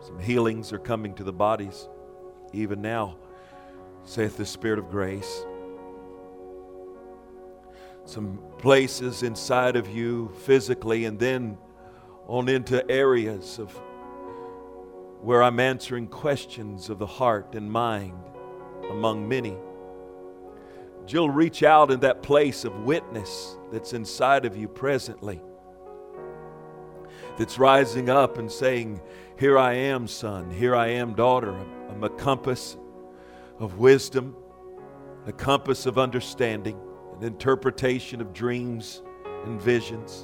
Some healings are coming to the bodies even now, saith the Spirit of grace. Some places inside of you physically, and then on into areas of where I'm answering questions of the heart and mind among many. You'll reach out in that place of witness that's inside of you presently, that's rising up and saying, here I am, son, here I am, daughter. I'm a compass of wisdom, a compass of understanding, an interpretation of dreams and visions.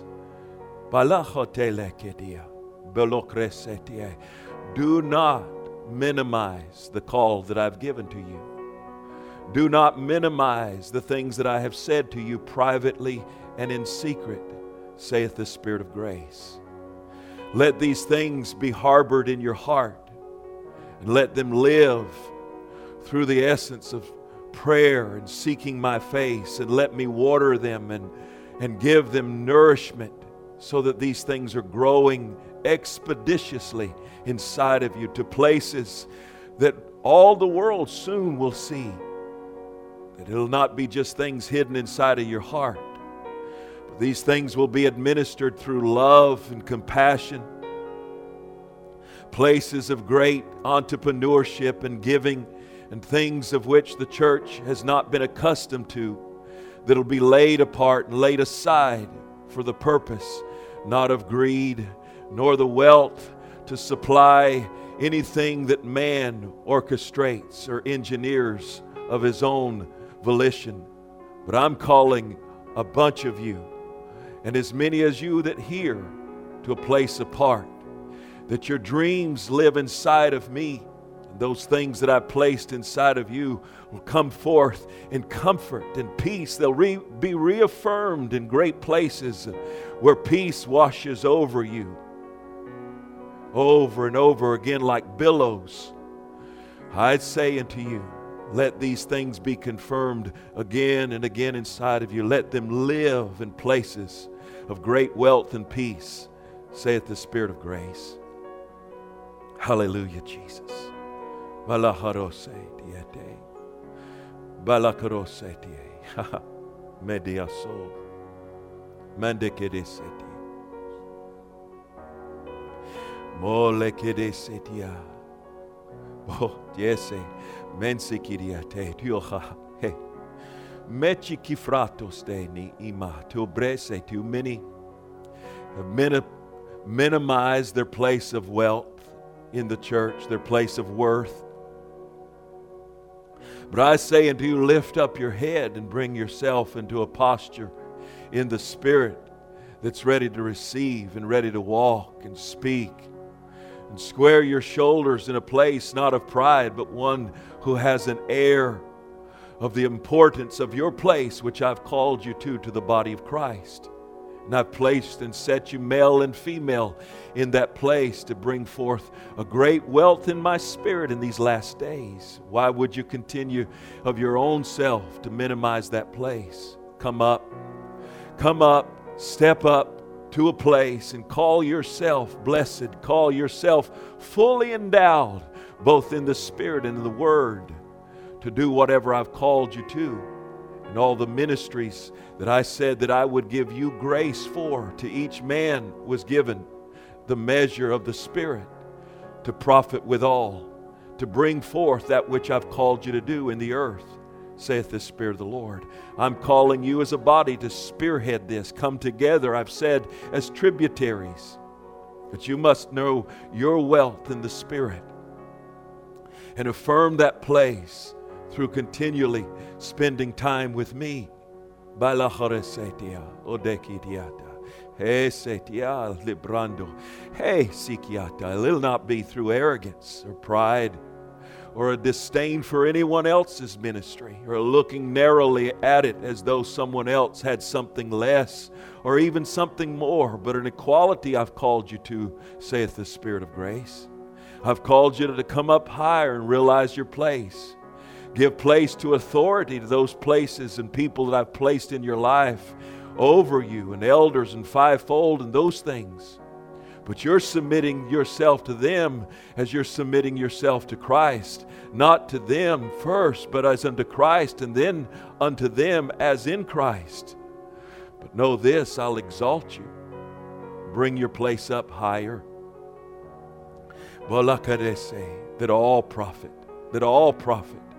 Do not minimize the call that I've given to you. Do not minimize the things that I have said to you privately and in secret, saith the Spirit of grace. Let these things be harbored in your heart, and let them live through the essence of prayer and seeking my face, and let me water them and give them nourishment so that these things are growing expeditiously inside of you to places that all the world soon will see. That it'll not be just things hidden inside of your heart, but these things will be administered through love and compassion. Places of great entrepreneurship and giving, and things of which the church has not been accustomed to, that'll be laid apart and laid aside for the purpose not of greed, nor the wealth to supply anything that man orchestrates or engineers of his own volition. But I'm calling a bunch of you, and as many as you that hear, to a place apart, that your dreams live inside of me. Those things that I placed inside of you will come forth in comfort and peace. They'll be reaffirmed in great places where peace washes over you over and over again like billows. I'd say unto you, let these things be confirmed again and again inside of you. Let them live in places of great wealth and peace, saith the Spirit of grace. Hallelujah, Jesus. Balaharose diete. Balakarose die. Mediaso. Mandekedeseti. Molekedesetia. Oh, yese. Mensikiriate. Tioha. Hey. Mechikifratos de ni ima. Tu brese tu many have minimized their place of wealth in the church, their place of worth. But I say unto you, lift up your head and bring yourself into a posture in the Spirit that's ready to receive and ready to walk and speak. And square your shoulders in a place not of pride, but one who has an air of the importance of your place, which I've called you to the body of Christ. And I've placed and set you male and female in that place to bring forth a great wealth in my Spirit in these last days. Why would you continue of your own self to minimize that place? Come up, step up to a place and call yourself blessed. Call yourself fully endowed, both in the Spirit and in the Word, to do whatever I've called you to. And all the ministries that I said that I would give you grace for, to each man was given the measure of the Spirit to profit withal, to bring forth that which I've called you to do in the earth, saith the Spirit of the Lord. I'm calling you as a body to spearhead this. Come together, I've said, as tributaries. But you must know your wealth in the Spirit and affirm that place through continually spending time with me. Hey, sikiata. It'll not be through arrogance or pride or a disdain for anyone else's ministry, or looking narrowly at it as though someone else had something less or even something more, but an equality I've called you to, saith the Spirit of grace. I've called you to come up higher and realize your place. Give place to authority to those places and people that I've placed in your life over you, and elders and fivefold and those things. But you're submitting yourself to them as you're submitting yourself to Christ. Not to them first, but as unto Christ, and then unto them as in Christ. But know this, I'll exalt you. Bring your place up higher. That all profit